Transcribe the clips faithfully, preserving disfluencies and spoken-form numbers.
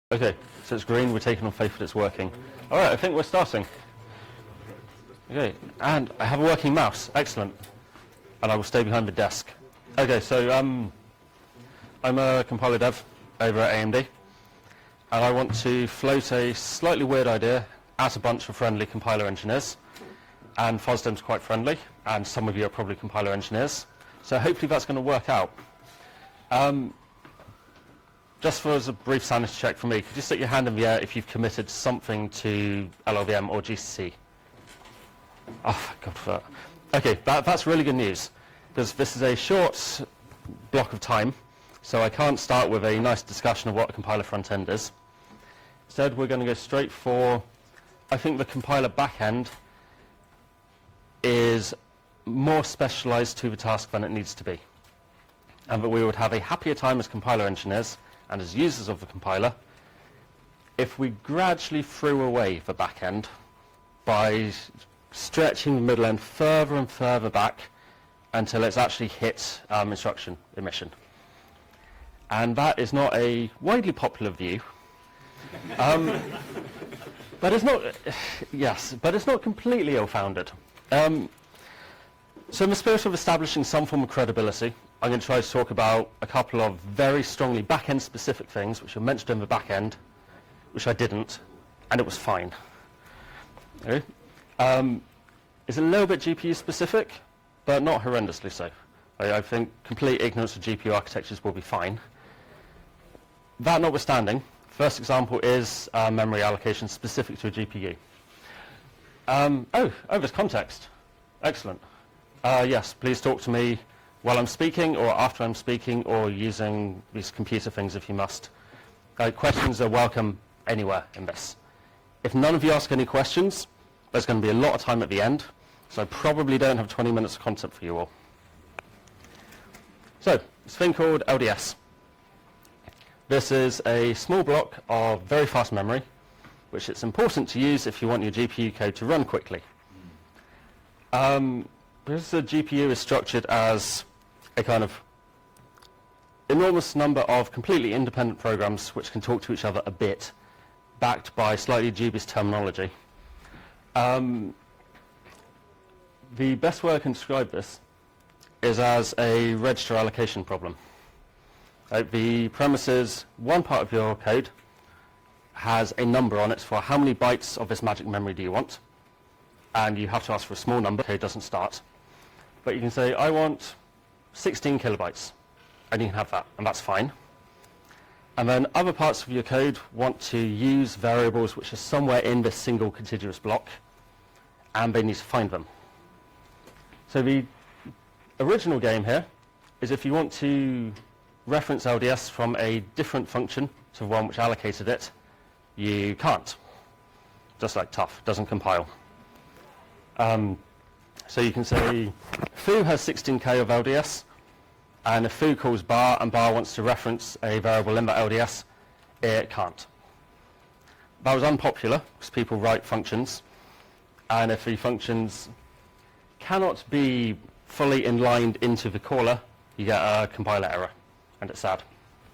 Okay, so it's green, we're taking on faith that it's working. Alright, I think we're starting. Okay, and I have a working mouse, excellent. And I will stay behind the desk. Okay, so um, I'm a compiler dev over at A M D. And I want to float a slightly weird idea at a bunch of friendly compiler engineers. And FOSDEM's quite friendly, and some of you are probably compiler engineers. So hopefully that's going to work out. Um, Just for as a brief sanity check for me, could you stick your hand in the air if you've committed something to L L V M or G C C? Oh, thank God for that. Okay, that, that's really good news, because this is a short block of time, so I can't start with a nice discussion of what a compiler front end is. Instead, we're going to go straight for, I think the compiler backend is more specialized to the task than it needs to be. And that we would have a happier time as compiler engineers and as users of the compiler if we gradually threw away the back end by stretching the middle end further and further back until it's actually hit um, instruction emission. And that is not a widely popular view. Um, but it's not, yes, but it's not completely ill-founded. Um, so in the spirit of establishing some form of credibility, I'm going to try to talk about a couple of very strongly back-end specific things which are mentioned in the back end, which I didn't, and it was fine. Okay. Um, it's a little bit G P U specific, but not horrendously so. I, I think complete ignorance of G P U architectures will be fine. That notwithstanding, first example is uh, memory allocation specific to a G P U. Um, oh, oh, there's context. Excellent. Uh, yes, please talk to me while I'm speaking, or after I'm speaking, or using these computer things if you must. Uh, questions are welcome anywhere in this. If none of you ask any questions, there's going to be a lot of time at the end, so I probably don't have twenty minutes of content for you all. So, this thing called L D S. This is a small block of very fast memory, which it's important to use if you want your G P U code to run quickly. Um, Because the G P U is structured as a kind of enormous number of completely independent programs which can talk to each other a bit, backed by slightly dubious terminology. Um, the best way I can describe this is as a register allocation problem. Uh, the premise is one part of your code has a number on it for how many bytes of this magic memory do you want, and you have to ask for a small number, code doesn't start. But you can say, I want sixteen kilobytes, and you can have that, and that's fine. And then other parts of your code want to use variables which are somewhere in this single contiguous block, and they need to find them. So the original game here is if you want to reference L D S from a different function to the one which allocated it, you can't. Just like tough, doesn't compile. Um, So you can say foo has sixteen K of L D S, and if foo calls bar and bar wants to reference a variable in that L D S, it can't. That was unpopular because people write functions, and if the functions cannot be fully inlined into the caller, you get a compiler error, and it's sad.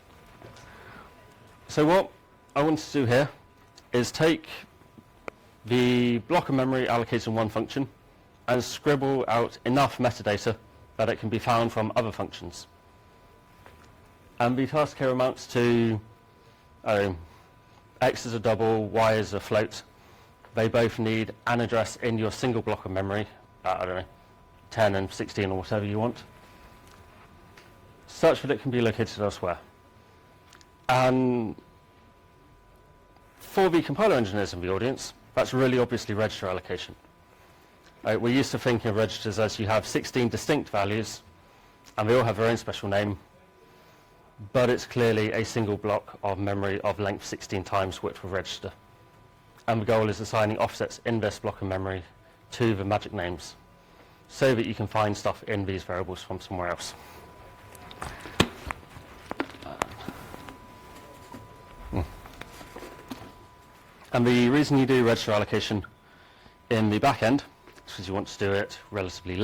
So what I want to do here is take the block of memory allocated in one function and scribble out enough metadata that it can be found from other functions. And the task here amounts to oh, x is a double, y is a float. They both need an address in your single block of memory, uh, I don't know, ten and sixteen or whatever you want, such that it can be located elsewhere. And for the compiler engineers in the audience, that's really obviously register allocation. Uh, we're used to thinking of registers as you have sixteen distinct values, and they all have their own special name, but it's clearly a single block of memory of length sixteen times width of register. And the goal is assigning offsets in this block of memory to the magic names, so that you can find stuff in these variables from somewhere else. Mm. And the reason you do register allocation in the back end, because you want to do it relatively